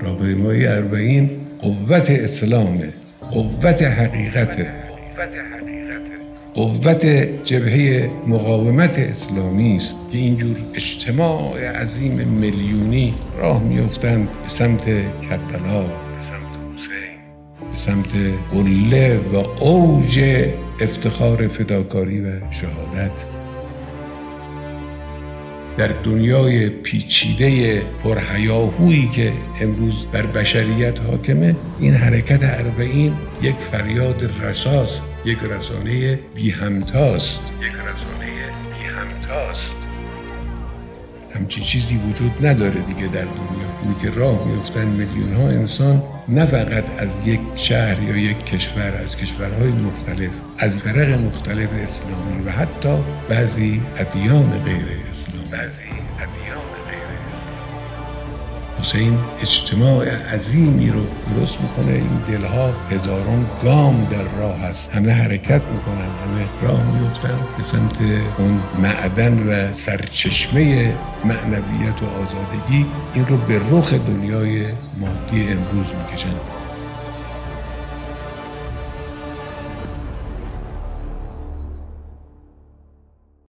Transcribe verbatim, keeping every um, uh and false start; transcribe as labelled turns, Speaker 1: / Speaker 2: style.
Speaker 1: راهپیمایی اربعین قوت اسلامه، قوت حقیقته، قوت جبهه مقاومت اسلامی است که اینجور اجتماع عظیم میلیونی راه میافتند به سمت کربلا، به سمت حسین، به سمت قله و اوج افتخار فداکاری و شهادت. در دنیای پیچیده پرهیاهویی که امروز بر بشریت حاکمه، این حرکت اربعین یک فریاد رساست، یک رسانه بی همتاست، یک رسانه بی همتاست. همچی چیزی وجود نداره دیگه در دنیا، اینی که راه میفتن میلیون ها انسان، نه فقط از یک شهر یا یک کشور، از کشورهای مختلف، از فرق مختلف اسلامی و حتی بعضی ادیان غیر اسلامی. بعضی ادیان غیر اسلامی. حسین اجتماع عظیمی رو درست میکنه. این دلها هزاران گام در راه هست، همه حرکت میکنن، همه راه میفتن به سمت اون معدن و سرچشمه معنویت و آزادگی. این رو به رخ دنیای مادی امروز میکشن.